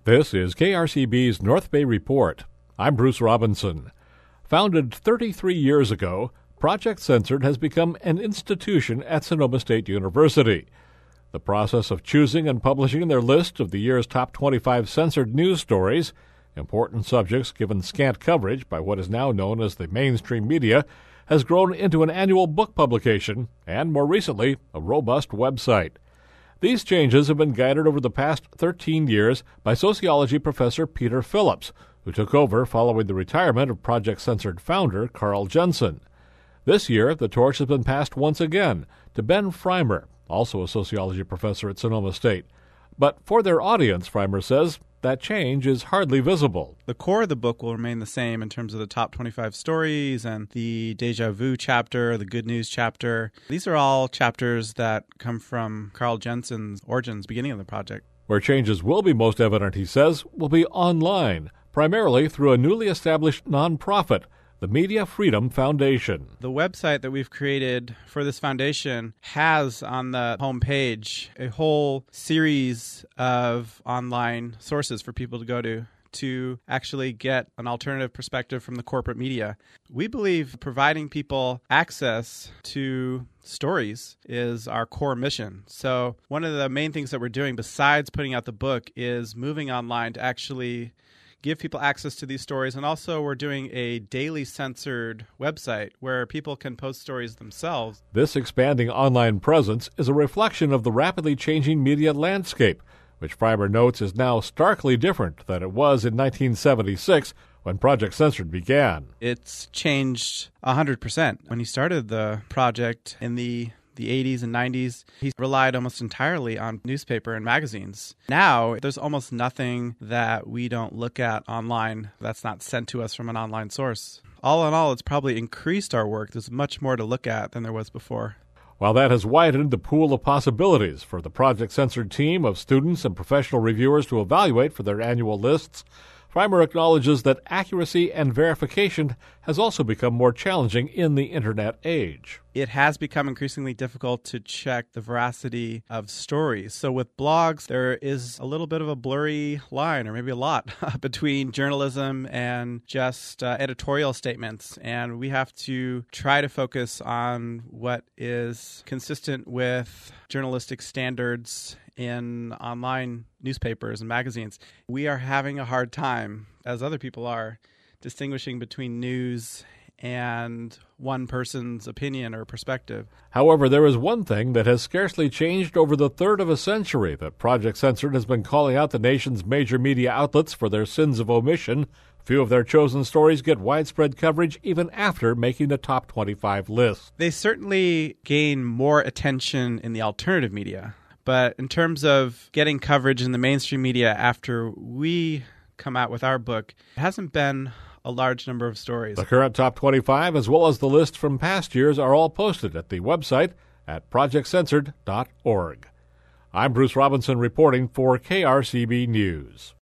This is KRCB's North Bay Report. I'm Bruce Robinson. Founded 33 years ago, Project Censored has become an institution at Sonoma State University. The process of choosing and publishing their list of the year's top 25 censored news stories, important subjects given scant coverage by what is now known as the mainstream media, has grown into an annual book publication and, more recently, a robust website. These changes have been guided over the past 13 years by sociology professor Peter Phillips, who took over following the retirement of Project Censored founder Carl Jensen. This year, the torch has been passed once again to Ben Freimer, also a sociology professor at Sonoma State. But for their audience, Freimer says, that change is hardly visible. The core of the book will remain the same in terms of the top 25 stories and the Deja Vu chapter, the Good News chapter. These are all chapters that come from Carl Jensen's origins, beginning of the project. Where changes will be most evident, he says, will be online, primarily through a newly established nonprofit, the Media Freedom Foundation. The website that we've created for this foundation has on the homepage a whole series of online sources for people to go to actually get an alternative perspective from the corporate media. We believe providing people access to stories is our core mission. So one of the main things that we're doing besides putting out the book is moving online to actually give people access to these stories. And also we're doing a daily censored website where people can post stories themselves. This expanding online presence is a reflection of the rapidly changing media landscape, which Freimer notes is now starkly different than it was in 1976 when Project Censored began. It's changed 100%. When he started the project in the 80s and 90s, he relied almost entirely on newspaper and magazines. Now, there's almost nothing that we don't look at online that's not sent to us from an online source. All in all, it's probably increased our work. There's much more to look at than there was before. While that has widened the pool of possibilities for the Project Censored team of students and professional reviewers to evaluate for their annual lists, Freimer acknowledges that accuracy and verification has also become more challenging in the Internet age. It has become increasingly difficult to check the veracity of stories. So with blogs, there is a little bit of a blurry line, or maybe a lot, between journalism and just editorial statements. And we have to try to focus on what is consistent with journalistic standards in online newspapers and magazines. We are having a hard time, as other people are, distinguishing between news and one person's opinion or perspective. However, there is one thing that has scarcely changed over the third of a century that Project Censored has been calling out the nation's major media outlets for their sins of omission. Few of their chosen stories get widespread coverage even after making the top 25 list. They certainly gain more attention in the alternative media. But in terms of getting coverage in the mainstream media after we come out with our book, it hasn't been a large number of stories. The current top 25, as well as the list from past years, are all posted at the website at projectcensored.org. I'm Bruce Robinson reporting for KRCB News.